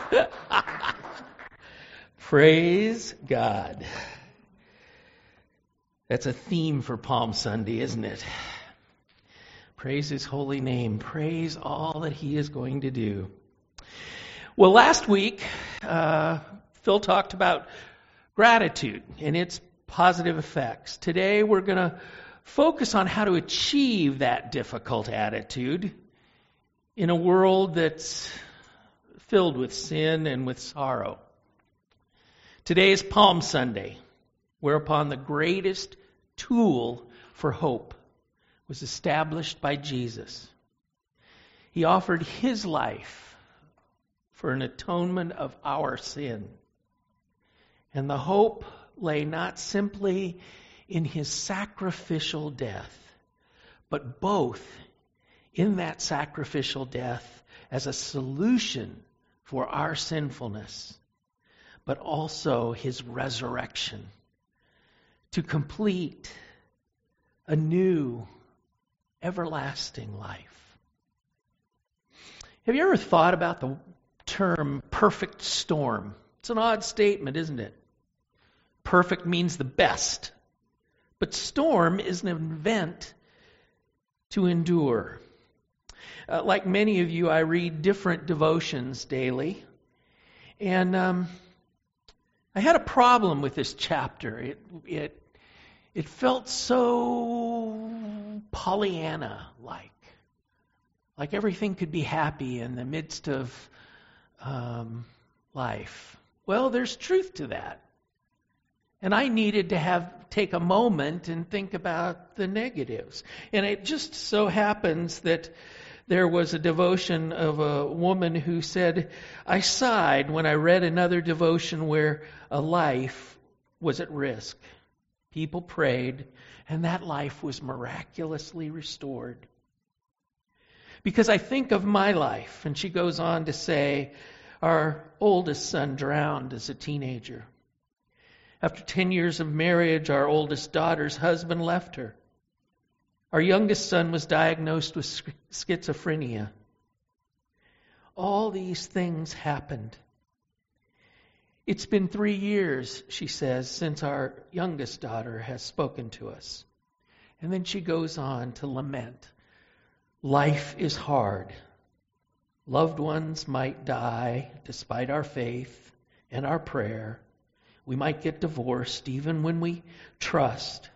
Praise God. That's a theme for Palm Sunday, isn't it? Praise His holy name. Praise all that He is going to do. Well, last week, Phil talked about gratitude and its positive effects. Today, we're going to focus on how to achieve that difficult attitude in a world that's filled with sin and with sorrow. Today is Palm Sunday, whereupon the greatest tool for hope was established by Jesus. He offered His life for an atonement of our sin. And the hope lay not simply in His sacrificial death, but both in that sacrificial death as a solution for our sinfulness, but also His resurrection to complete a new, everlasting life. Have you ever thought about the term perfect storm? It's an odd statement, isn't it? Perfect means the best, but storm is an event to endure. Like many of you, I read different devotions daily, and I had a problem with this chapter. It felt so Pollyanna-like. Like everything could be happy in the midst of life. Well, there's truth to that. And I needed to take a moment and think about the negatives. And it just so happens that there was a devotion of a woman who said, I sighed when I read another devotion where a life was at risk. People prayed, and that life was miraculously restored. Because I think of my life, and she goes on to say, our oldest son drowned as a teenager. After 10 years of marriage, our oldest daughter's husband left her. Our youngest son was diagnosed with schizophrenia. All these things happened. It's been 3 years, she says, since our youngest daughter has spoken to us. And then she goes on to lament. Life is hard. Loved ones might die despite our faith and our prayer. We might get divorced even when we trust.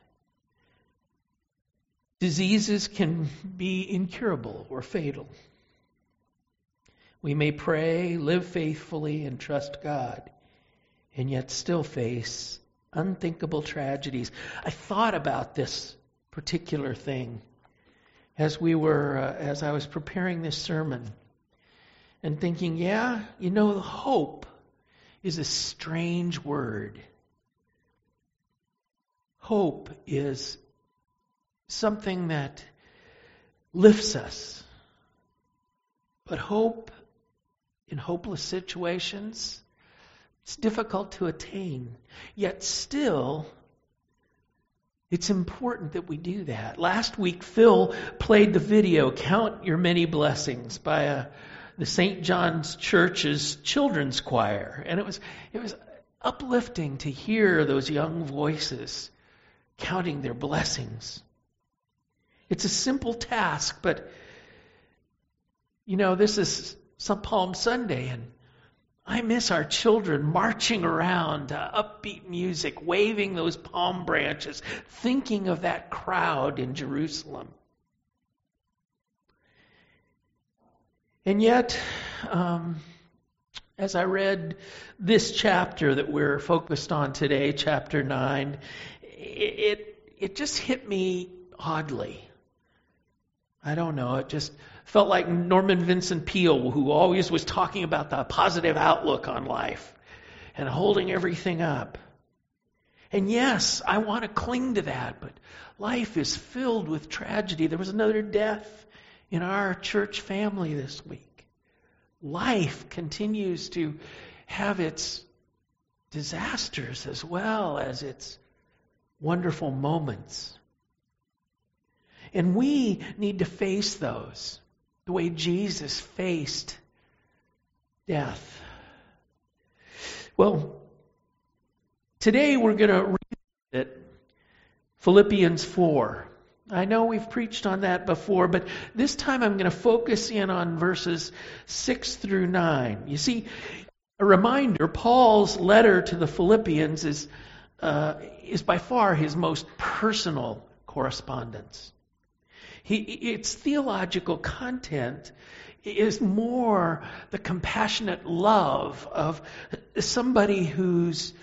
Diseases can be incurable or fatal. We may pray, live faithfully, and trust God, and yet still face unthinkable tragedies. I thought about this particular thing as I was preparing this sermon, and thinking, hope is a strange word. Hope is something that lifts us. But hope in hopeless situations, it's difficult to attain. Yet still, it's important that we do that. Last week, Phil played the video, Count Your Many Blessings, by the St. John's Church's children's choir. And it was uplifting to hear those young voices counting their blessings. It's a simple task, but, this is some Palm Sunday, and I miss our children marching around to upbeat music, waving those palm branches, thinking of that crowd in Jerusalem. And yet, as I read this chapter that we're focused on today, chapter 9, it just hit me oddly. I don't know, it just felt like Norman Vincent Peale, who always was talking about the positive outlook on life and holding everything up. And yes, I want to cling to that, but life is filled with tragedy. There was another death in our church family this week. Life continues to have its disasters as well as its wonderful moments. And we need to face those the way Jesus faced death Well, today we're going to read Philippians 4. I know we've preached on that before, but this time I'm going to focus in on verses 6 through 9. You see, a reminder, Paul's letter to the Philippians is by far his most personal correspondence. Its theological content is more the compassionate love of somebody whose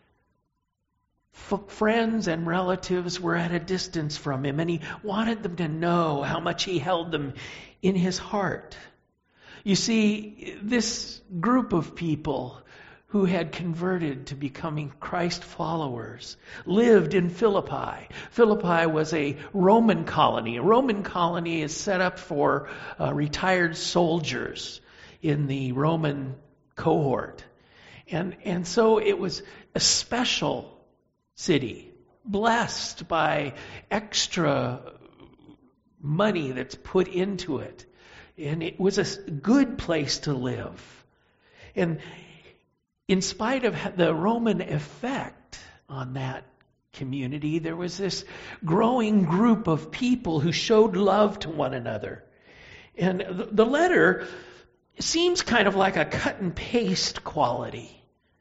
friends and relatives were at a distance from him, and he wanted them to know how much he held them in his heart. You see, this group of people who had converted to becoming Christ followers lived in Philippi. Philippi was a Roman colony. A Roman colony is set up for retired soldiers in the Roman cohort. And so it was a special city, blessed by extra money that's put into it. And it was a good place to live. And in spite of the Roman effect on that community, there was this growing group of people who showed love to one another. And the letter seems kind of like a cut and paste quality.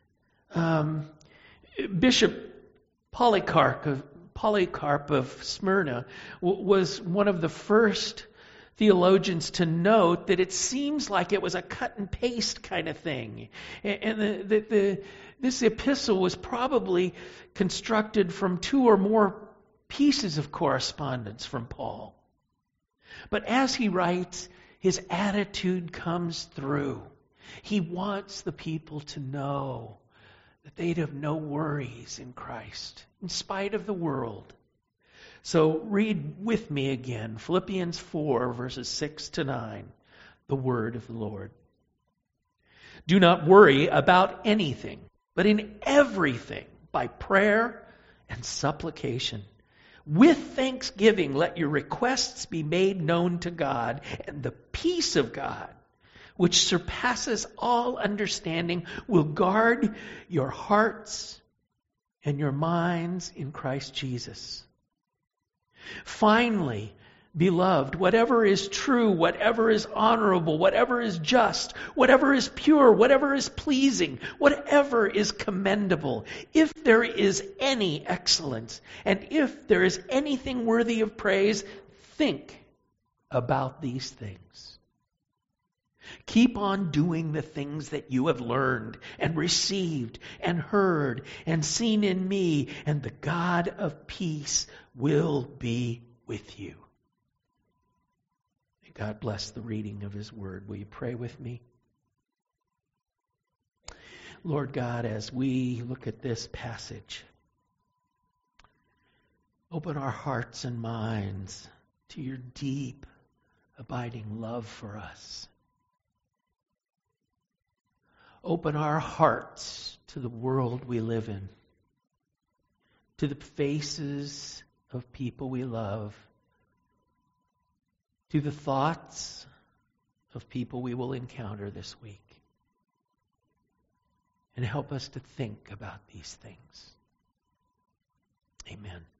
Bishop Polycarp of Smyrna was one of the first theologians to note that it seems like it was a cut and paste kind of thing. And this epistle was probably constructed from two or more pieces of correspondence from Paul. But as he writes, his attitude comes through. He wants the people to know that they'd have no worries in Christ, in spite of the world. So read with me again, Philippians 4, verses 6 to 9, the word of the Lord. Do not worry about anything, but in everything, by prayer and supplication, with thanksgiving, let your requests be made known to God, and the peace of God, which surpasses all understanding, will guard your hearts and your minds in Christ Jesus. Finally, beloved, whatever is true, whatever is honorable, whatever is just, whatever is pure, whatever is pleasing, whatever is commendable, if there is any excellence, and if there is anything worthy of praise, think about these things. Keep on doing the things that you have learned and received and heard and seen in me, and the God of peace will be with you. May God bless the reading of His word. Will you pray with me? Lord God, as we look at this passage, open our hearts and minds to your deep, abiding love for us. Open our hearts to the world we live in, to the faces of people we love, to the thoughts of people we will encounter this week. And help us to think about these things. Amen.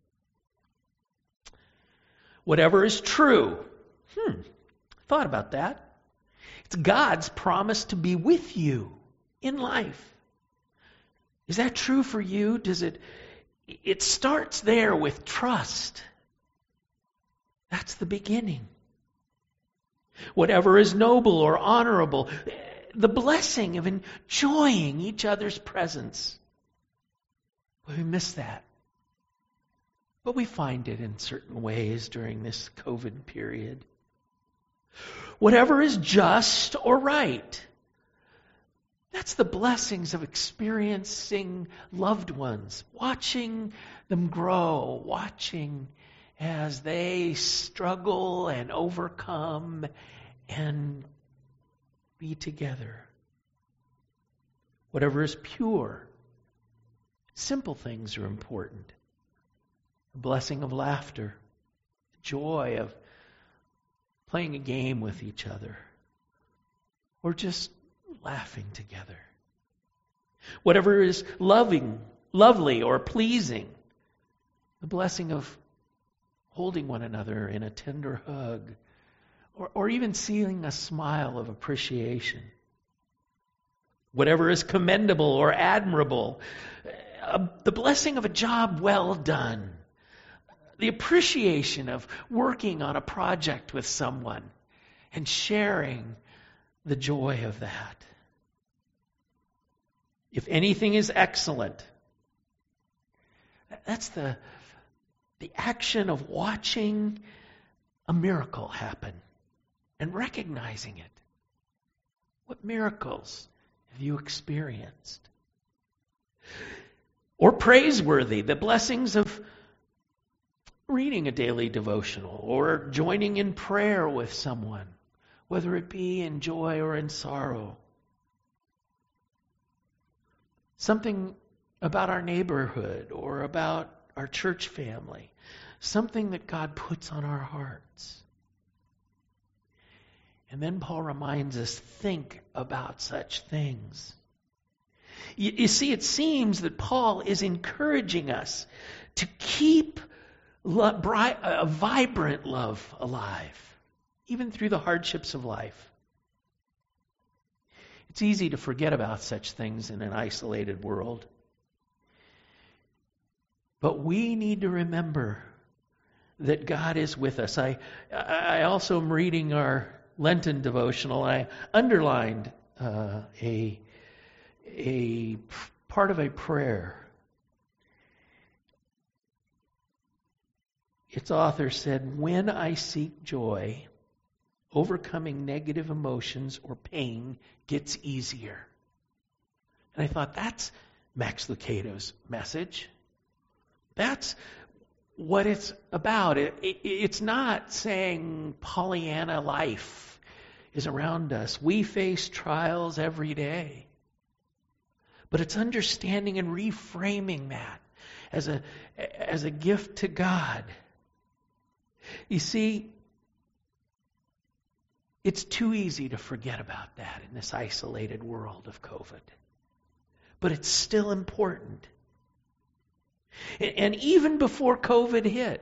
Whatever is true. Thought about that. It's God's promise to be with you in life. Is that true for you? It starts there with trust. That's the beginning. Whatever is noble or honorable, the blessing of enjoying each other's presence. We miss that. But we find it in certain ways during this COVID period. Whatever is just or right. That's the blessings of experiencing loved ones, watching them grow, watching as they struggle and overcome and be together. Whatever is pure. Simple things are important. The blessing of laughter, the joy of playing a game with each other, or just laughing together. Whatever is lovely, or pleasing. The blessing of holding one another in a tender hug, or even seeing a smile of appreciation. Whatever is commendable or admirable. The blessing of a job well done. The appreciation of working on a project with someone and sharing the joy of that. If anything is excellent, that's the action of watching a miracle happen and recognizing it. What miracles have you experienced? Or praiseworthy, the blessings of reading a daily devotional or joining in prayer with someone, whether it be in joy or in sorrow. Something about our neighborhood or about our church family. Something that God puts on our hearts. And then Paul reminds us, think about such things. You see, it seems that Paul is encouraging us to keep a vibrant love alive, even through the hardships of life. It's easy to forget about such things in an isolated world. But we need to remember that God is with us. I also am reading our Lenten devotional. I underlined a part of a prayer. Its author said, "When I seek joy, overcoming negative emotions or pain gets easier." And I thought, that's Max Lucado's message. That's what it's about. It's not saying Pollyanna life is around us. We face trials every day. But it's understanding and reframing that as a gift to God. You see, it's too easy to forget about that in this isolated world of COVID. But it's still important. And even before COVID hit,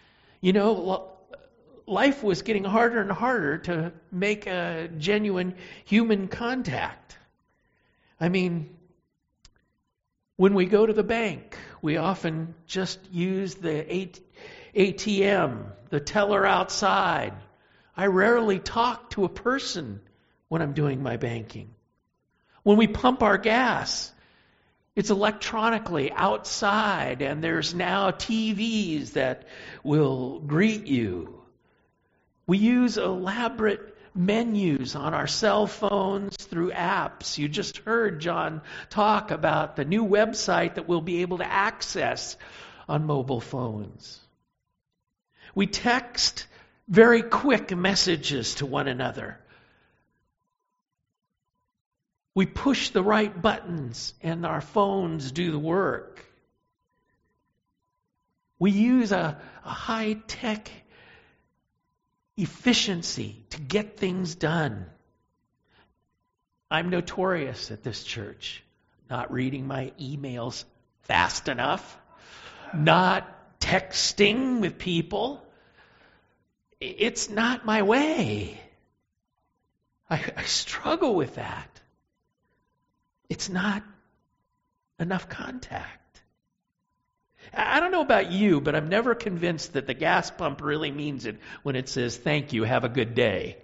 life was getting harder and harder to make a genuine human contact. I mean, when we go to the bank, we often just use the ATM, the teller outside. I rarely talk to a person when I'm doing my banking. When we pump our gas, it's electronically outside, and there's now TVs that will greet you. We use elaborate menus on our cell phones through apps. You just heard John talk about the new website that we'll be able to access on mobile phones. We text very quick messages to one another. We push the right buttons and our phones do the work. We use a high-tech efficiency to get things done. I'm notorious at this church, not reading my emails fast enough, not texting with people. It's not my way. I struggle with that. It's not enough contact. I don't know about you, but I'm never convinced that the gas pump really means it when it says, "Thank you, have a good day."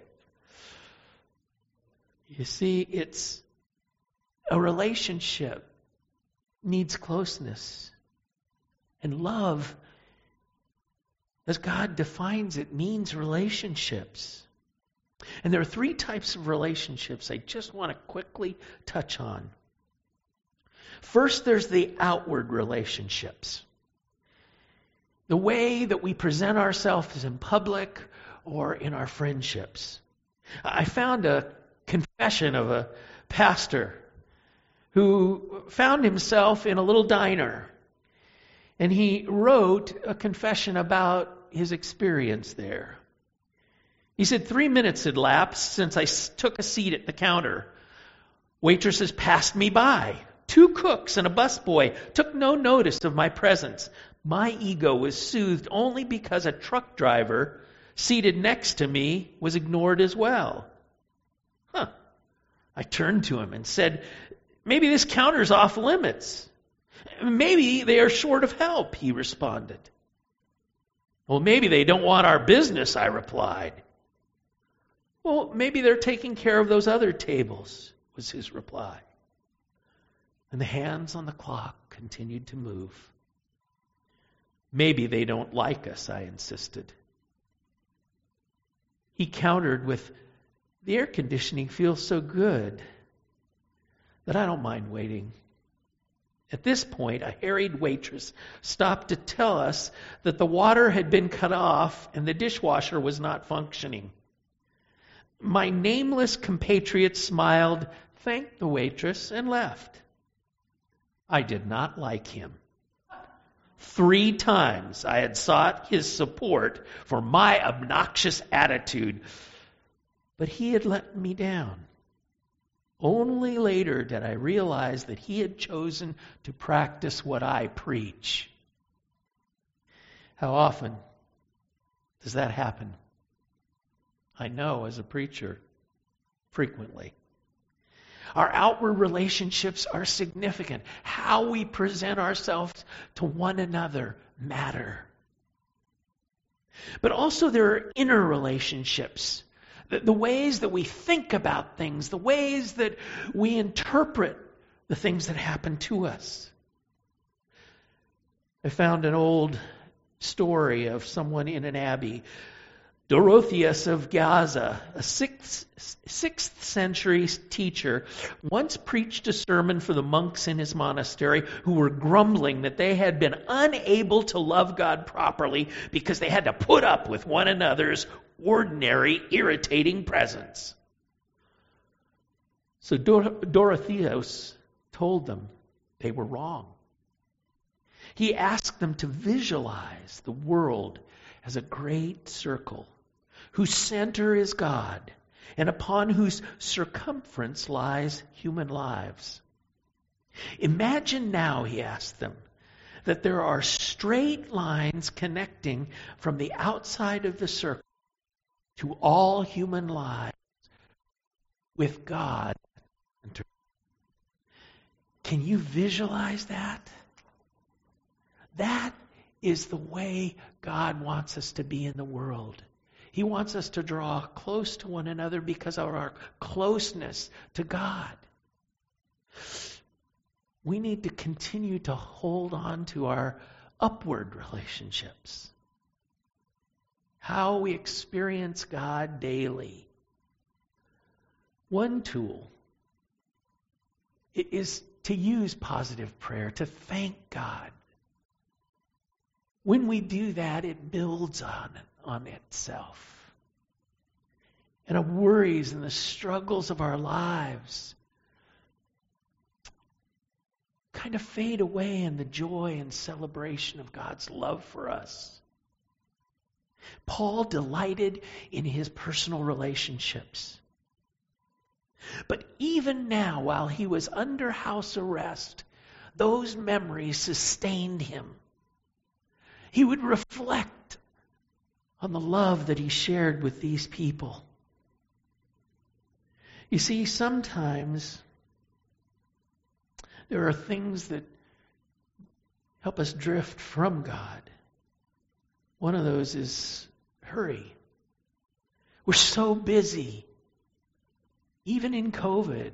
You see, it's a relationship needs closeness. And love, as God defines it, means relationships. And there are 3 types of relationships I just want to quickly touch on. First, there's the outward relationships. The way that we present ourselves in public or in our friendships. I found a confession of a pastor who found himself in a little diner. And he wrote a confession about his experience there. He said, 3 minutes had lapsed since I took a seat at the counter. Waitresses passed me by. 2 cooks and a busboy took no notice of my presence. My ego was soothed only because a truck driver seated next to me was ignored as well. I turned to him and said, maybe this counter's off limits. Maybe they are short of help, he responded. Well, maybe they don't want our business, I replied. Well, maybe they're taking care of those other tables, was his reply. And the hands on the clock continued to move. Maybe they don't like us, I insisted. He countered with, the air conditioning feels so good that I don't mind waiting. At this point, a harried waitress stopped to tell us that the water had been cut off and the dishwasher was not functioning. My nameless compatriot smiled, thanked the waitress, and left. I did not like him. 3 times I had sought his support for my obnoxious attitude, but he had let me down. Only later did I realize that he had chosen to practice what I preach. How often does that happen? I know as a preacher, frequently. Our outward relationships are significant. How we present ourselves to one another matter. But also there are inner relationships. The ways that we think about things, the ways that we interpret the things that happen to us. I found an old story of someone in an abbey. Dorotheus of Gaza, a 6th century teacher, once preached a sermon for the monks in his monastery who were grumbling that they had been unable to love God properly because they had to put up with one another's ordinary, irritating presence. So Dorotheus told them they were wrong. He asked them to visualize the world as a great circle whose center is God and upon whose circumference lies human lives. Imagine now, he asked them, that there are straight lines connecting from the outside of the circle to all human lives with God. Can you visualize that? That is the way God wants us to be in the world. He wants us to draw close to one another because of our closeness to God. We need to continue to hold on to our upward relationships. How we experience God daily. One tool is to use positive prayer, to thank God. When we do that, it builds on itself. And our worries and the struggles of our lives kind of fade away in the joy and celebration of God's love for us. Paul delighted in his personal relationships. But even now, while he was under house arrest, those memories sustained him. He would reflect on the love that he shared with these people. You see, sometimes there are things that help us drift from God. One of those is hurry. We're so busy, even in COVID.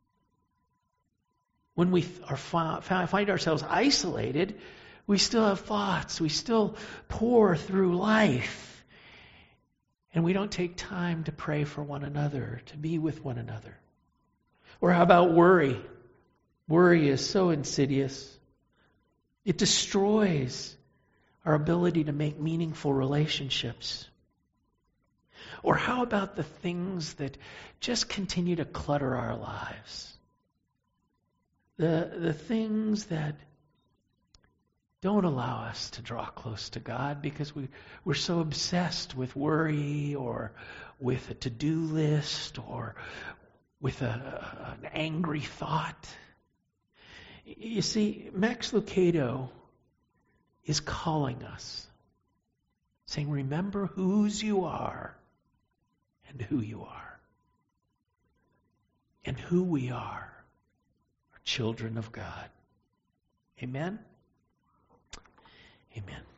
When we find ourselves isolated, we still have thoughts. We still pour through life. And we don't take time to pray for one another, to be with one another. Or how about worry? Worry is so insidious. It destroys our ability to make meaningful relationships. Or how about the things that just continue to clutter our lives? The things that don't allow us to draw close to God because we're so obsessed with worry or with a to-do list or with an angry thought. You see, Max Lucado is calling us, saying, remember whose you are and who you are. And who we are children of God. Amen? Amen.